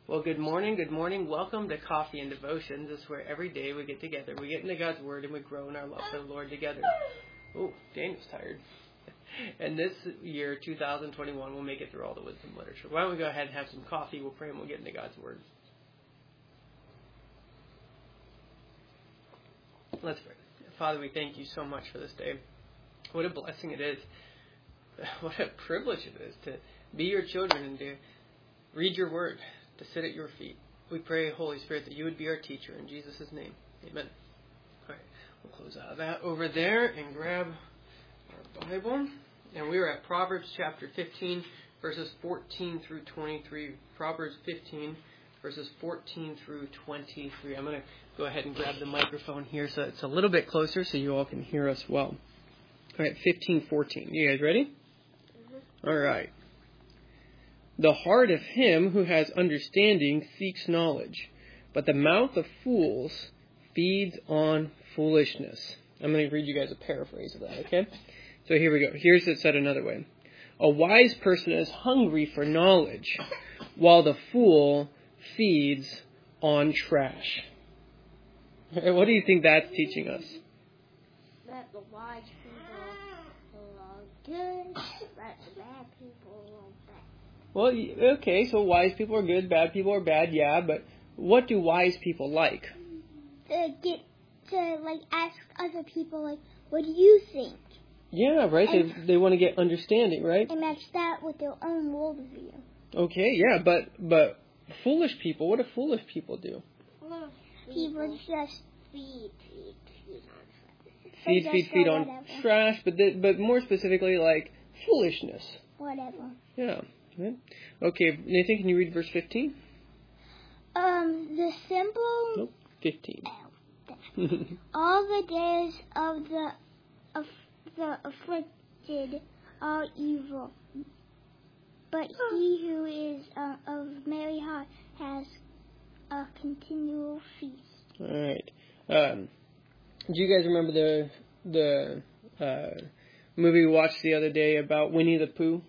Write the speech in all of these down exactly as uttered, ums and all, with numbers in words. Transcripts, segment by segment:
Well, good morning, good morning. Welcome to Coffee and Devotions. This is where every day we get together, we get into God's Word, and we grow in our love for the Lord together. Oh, Daniel's tired. And this year, two thousand twenty-one, we'll make it through all the wisdom literature. Why don't we go ahead and have some coffee, we'll pray, and we'll get into God's Word. Let's pray. Father, we thank you so much for this day. What a blessing it is. What a privilege it is to be your children and to read your Word, to sit at your feet. We pray, Holy Spirit, that you would be our teacher. In Jesus' name, amen. All right, we'll close out of that over there and grab our Bible. And we are at Proverbs chapter fifteen, verses fourteen through twenty-three. Proverbs fifteen, verses fourteen through twenty-three. I'm going to go ahead and grab the microphone here so it's a little bit closer so you all can hear us well. All right, fifteen fourteen. You guys ready? All right. The heart of him who has understanding seeks knowledge, but the mouth of fools feeds on foolishness. I'm going to read you guys a paraphrase of that, okay? So here we go. Here's it said another way. A wise person is hungry for knowledge, while the fool feeds on trash. What do you think that's teaching us? That the wise people are good, that the bad people are bad. Well, okay, so wise people are good, bad people are bad, yeah, but what do wise people like? To get to like ask other people like, what do you think? Yeah, right. And they they want to get understanding, right? And match that with their own worldview. Okay, yeah, but but foolish people. What do foolish people do? People just feed, feed, feed on trash. Feed, feed, feed on whatever. trash, but the, but more specifically, like foolishness. Whatever. Yeah. Right. Okay, Nathan, can you read verse fifteen? Um, the simple. Nope, fifteen. All the days of the of the afflicted are evil, but he who is uh, of merry heart has a continual feast. All right. Um, do you guys remember the the uh, movie we watched the other day about Winnie the Pooh?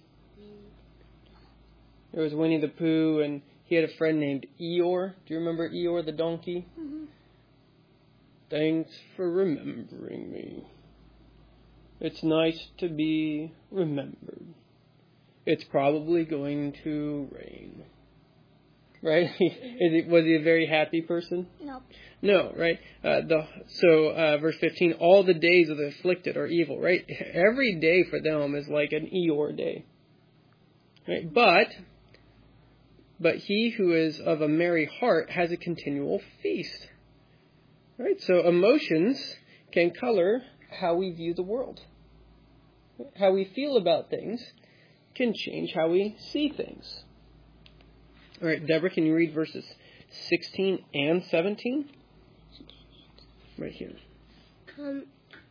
There was Winnie the Pooh, and he had a friend named Eeyore. Do you remember Eeyore the donkey? Mm-hmm. Thanks for remembering me. It's nice to be remembered. It's probably going to rain. Right? Is he, was he a very happy person? No. No, right? Uh, the so uh, verse fifteen, all the days of the afflicted are evil, right? Every day for them is like an Eeyore day. Right? But but he who is of a merry heart has a continual feast. Right? So emotions can color how we view the world. How we feel about things can change how we see things. All right, Deborah, can you read verses sixteen and seventeen? Right here. Um,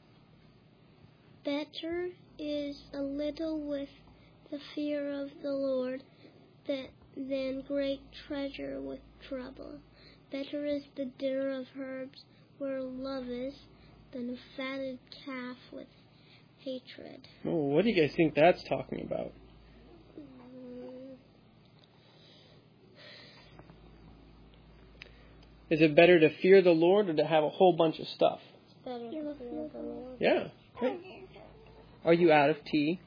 better is a little with the fear of the Lord that, than great treasure with trouble. Better is the dinner of herbs where love is than a fatted calf with hatred. Oh, what do you guys think that's talking about? Is it better to fear the Lord or to have a whole bunch of stuff? It's better to fear the Lord. Yeah. Great. Are you out of tea?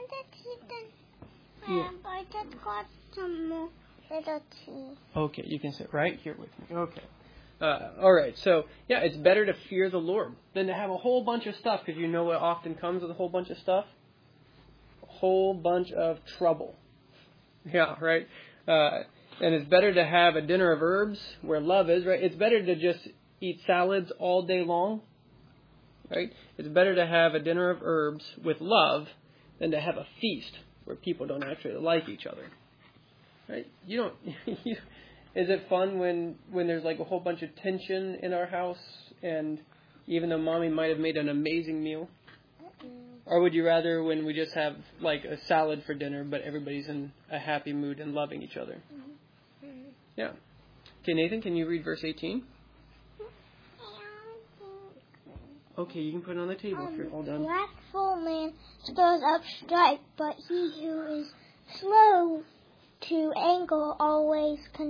Yeah. I just got some more little tea. Okay, you can sit right here with me. Okay. Uh, all right, so, yeah, it's better to fear the Lord than to have a whole bunch of stuff, because you know what often comes with a whole bunch of stuff? A whole bunch of trouble. Yeah, right? Uh, and it's better to have a dinner of herbs where love is, right? It's better to just eat salads all day long, right? It's better to have a dinner of herbs with love than to have a feast where people don't actually like each other, right? You don't... You, is it fun when, when there's like a whole bunch of tension in our house and even though mommy might have made an amazing meal? Or would you rather when we just have like a salad for dinner but everybody's in a happy mood and loving each other? Yeah. Okay, Nathan, can you read verse eighteen? Okay, you can put it on the table if you're all done. Wrathful man stirs up strife, but he who is slow to anger always content.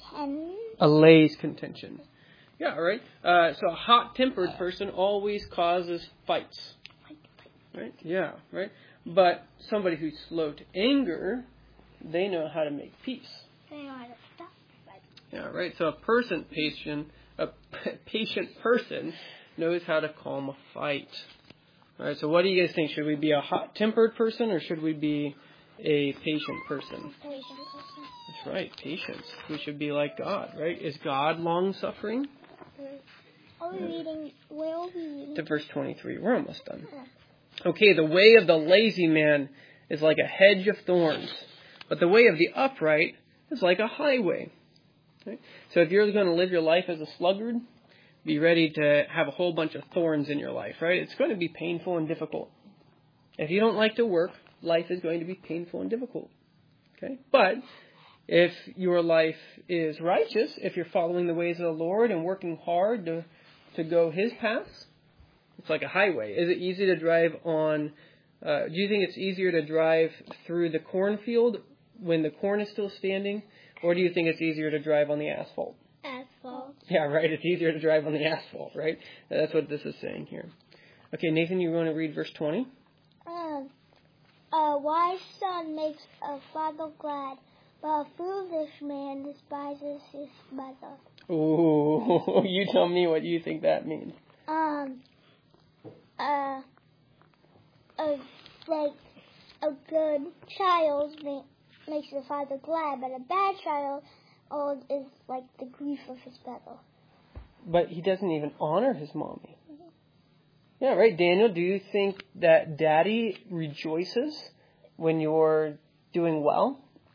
Ten. Allays contention. Yeah, right. Uh, so a hot-tempered person always causes fights. Right? Yeah, right. But somebody who's slow to anger, they know how to make peace. They know how to stop. Yeah, right. So a person patient, a patient person knows how to calm a fight. All right. So what do you guys think? Should we be a hot-tempered person or should we be a patient person? Patient person. That's right. Patience. We should be like God, right? Is God long-suffering? Are we reading? Where are we reading? To verse twenty-three. We're almost done. Okay. The way of the lazy man is like a hedge of thorns, but the way of the upright is like a highway. Okay? So if you're going to live your life as a sluggard, be ready to have a whole bunch of thorns in your life, right? It's going to be painful and difficult. If you don't like to work, life is going to be painful and difficult. Okay? But if your life is righteous, if you're following the ways of the Lord and working hard to, to go His paths, it's like a highway. Is it easy to drive on, uh, do you think it's easier to drive through the cornfield when the corn is still standing? Or do you think it's easier to drive on the asphalt? Asphalt. Yeah, right. It's easier to drive on the asphalt, right? That's what this is saying here. Okay, Nathan, you want to read verse twenty? Um, a wise son makes a father glad, but a foolish man despises his mother. Ooh, you tell me what you think that means. Um, uh, a, like, a good child ma- makes the father glad, but a bad child oh, is like the grief of his mother. But he doesn't even honor his mommy. Mm-hmm. Yeah, right. Daniel, do you think that daddy rejoices when you're doing well?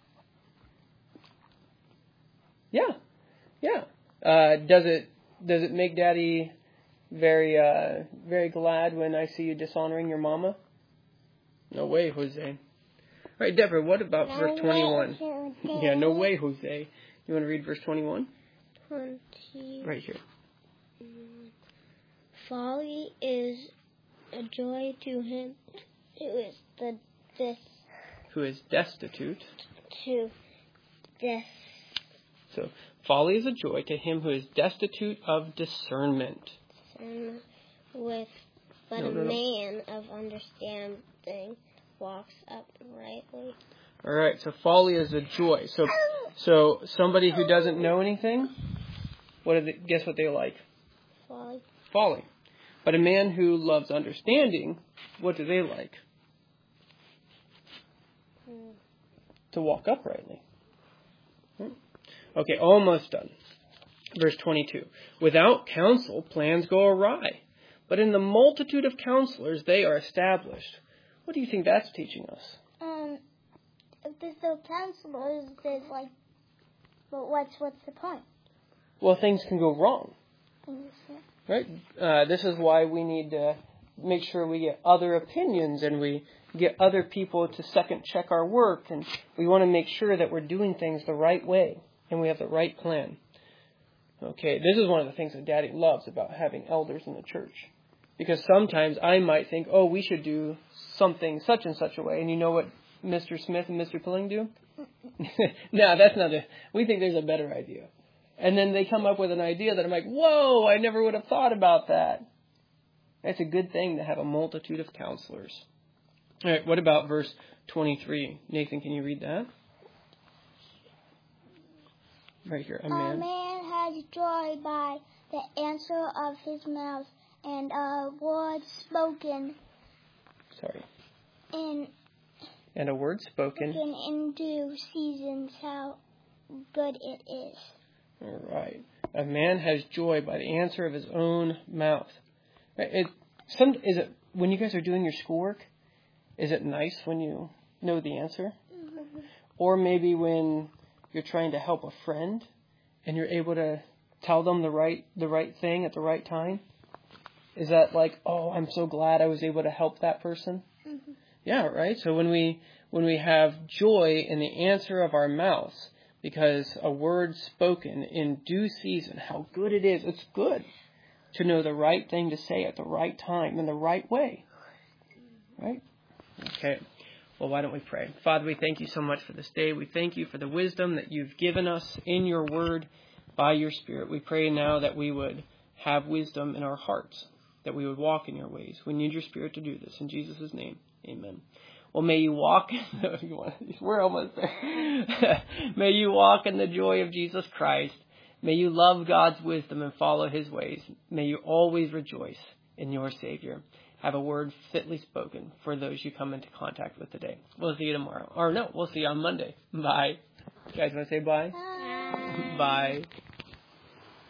Yeah, yeah. Uh, does it does it make daddy very uh, very glad when I see you dishonoring your mama? No way, Jose. All right, Deborah, what about no verse twenty-one? Way, yeah, no way, Jose. You want to read verse twenty-one? Twenty. Right here. Folly is a joy to him who is the this. Who is destitute. To this. So, folly is a joy to him who is destitute of discernment. Discernment with, but no, a no, no. man of understanding walks uprightly. All right, so folly is a joy. So, so somebody who doesn't know anything, what do they, guess what they like? Folly. Folly. But a man who loves understanding, what do they like? Hmm. To walk uprightly. Okay, almost done. Verse twenty-two. Without counsel, plans go awry, but in the multitude of counselors, they are established. What do you think that's teaching us? Um, if there's no counselors, there's like, but what's what's the point? Well, things can go wrong. Right? Uh, this is why we need to make sure we get other opinions and we get other people to second check our work, and we want to make sure that we're doing things the right way and we have the right plan. Okay, this is one of the things that Daddy loves about having elders in the church. Because sometimes I might think, oh, we should do something such and such a way. And you know what Mister Smith and Mister Pilling do? No, that's not it. We think there's a better idea. And then they come up with an idea that I'm like, whoa, I never would have thought about that. It's a good thing to have a multitude of counselors. All right, what about verse twenty-three? Nathan, can you read that? Right here. A man. A man has joy by the answer of his mouth, and a word spoken. Sorry. In. And a word spoken. Spoken in due seasons, how good it is. All right. A man has joy by the answer of his own mouth. It, some, is it when you guys are doing your schoolwork? Is it nice when you know the answer? Mm-hmm. Or maybe when you're trying to help a friend and you're able to tell them the right the right thing at the right time? Is that like, oh, I'm so glad I was able to help that person? Mm-hmm. Yeah, right. So when we when we have joy in the answer of our mouths, because a word spoken in due season, how good it is. It's good to know the right thing to say at the right time in the right way. Right? Okay. Well, why don't we pray? Father, we thank you so much for this day. We thank you for the wisdom that you've given us in your word by your Spirit. We pray now that we would have wisdom in our hearts, that we would walk in your ways. We need your Spirit to do this. In Jesus' name, amen. Well, may you walk, we're almost there. May you walk in the joy of Jesus Christ. May you love God's wisdom and follow his ways. May you always rejoice in your Savior. Have a word fitly spoken for those you come into contact with today. We'll see you tomorrow. Or no, we'll see you on Monday. Bye. You guys want to say bye? Bye. Bye.